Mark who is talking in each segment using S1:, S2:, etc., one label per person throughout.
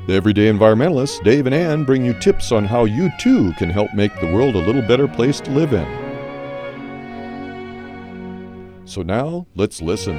S1: The Everyday Environmentalists, Dave and Ann, bring you tips on how you too can help make the world a little better place to live in. So now, let's listen.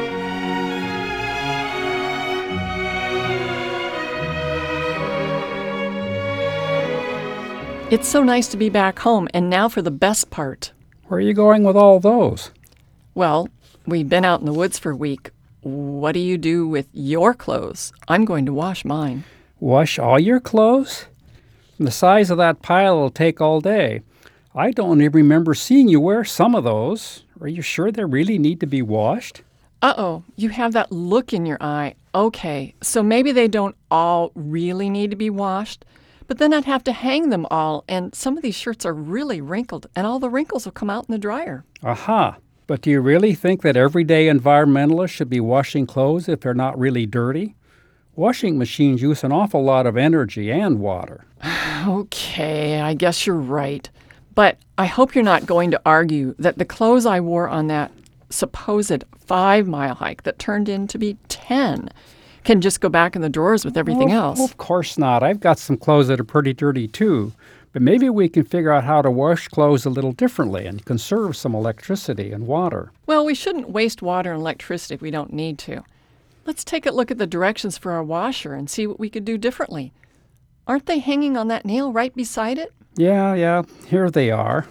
S2: It's so nice to be back home, and now for the best part.
S3: Where are you going with all those?
S2: Well, we've been out in the woods for a week. What do you do with your clothes? I'm going to wash mine.
S3: Wash all your clothes? The size of that pile will take all day. I don't even remember seeing you wear some of those. Are you sure they really need to be washed?
S2: Uh-oh, you have that look in your eye. Okay, so maybe they don't all really need to be washed, but then I'd have to hang them all, and some of these shirts are really wrinkled, and all the wrinkles will come out in the dryer.
S3: Aha! But do you really think that everyday environmentalists should be washing clothes if they're not really dirty? Washing machines use an awful lot of energy and water.
S2: Okay, I guess you're right. But I hope you're not going to argue that the clothes I wore on that supposed 5-mile hike that turned in to be 10 can just go back in the drawers with everything else.
S3: Of course not. I've got some clothes that are pretty dirty too. But maybe we can figure out how to wash clothes a little differently and conserve some electricity and water.
S2: Well, we shouldn't waste water and electricity if we don't need to. Let's take a look at the directions for our washer and see what we could do differently. Aren't they hanging on that nail right beside it?
S3: Yeah, here they are.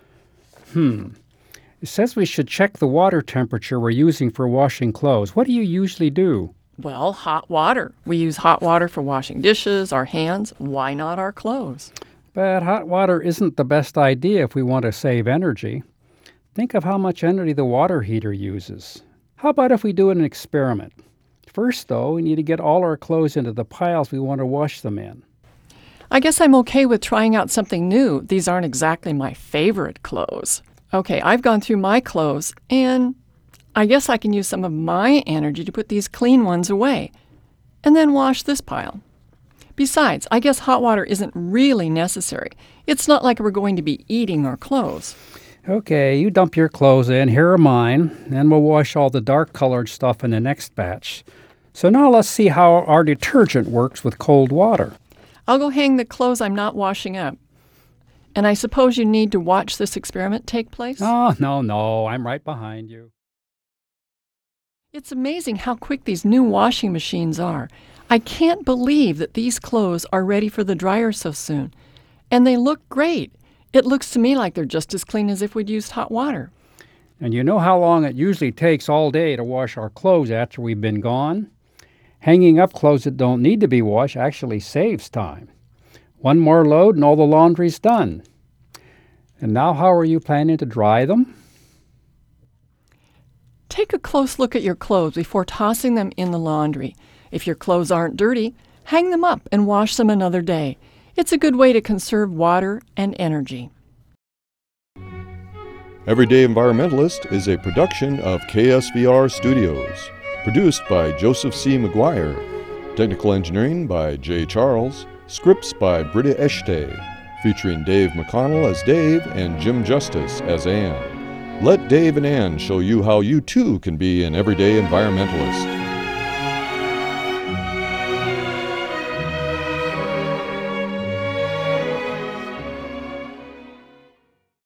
S3: It says we should check the water temperature we're using for washing clothes. What do you usually do?
S2: Well, hot water. We use hot water for washing dishes, our hands. Why not our clothes?
S3: But hot water isn't the best idea if we want to save energy. Think of how much energy the water heater uses. How about if we do an experiment? First, though, we need to get all our clothes into the piles we want to wash them in.
S2: I guess I'm okay with trying out something new. These aren't exactly my favorite clothes. Okay, I've gone through my clothes, and I guess I can use some of my energy to put these clean ones away, and then wash this pile. Besides, I guess hot water isn't really necessary. It's not like we're going to be eating our clothes.
S3: Okay, you dump your clothes in. Here are mine. Then we'll wash all the dark-colored stuff in the next batch. So now let's see how our detergent works with cold water.
S2: I'll go hang the clothes I'm not washing up. And I suppose you need to watch this experiment take place?
S3: Oh, no, I'm right behind you.
S2: It's amazing how quick these new washing machines are. I can't believe that these clothes are ready for the dryer so soon. And they look great. It looks to me like they're just as clean as if we'd used hot water.
S3: And you know how long it usually takes all day to wash our clothes after we've been gone? Hanging up clothes that don't need to be washed actually saves time. One more load and all the laundry's done. And now how are you planning to dry them?
S2: Take a close look at your clothes before tossing them in the laundry. If your clothes aren't dirty, hang them up and wash them another day. It's a good way to conserve water and energy.
S1: Everyday Environmentalist is a production of KSVR Studios. Produced by Joseph C. McGuire. Technical engineering by Jay Charles. Scripts by Britta Echte. Featuring Dave McConnell as Dave and Jim Justice as Ann. Let Dave and Ann show you how you too can be an everyday environmentalist.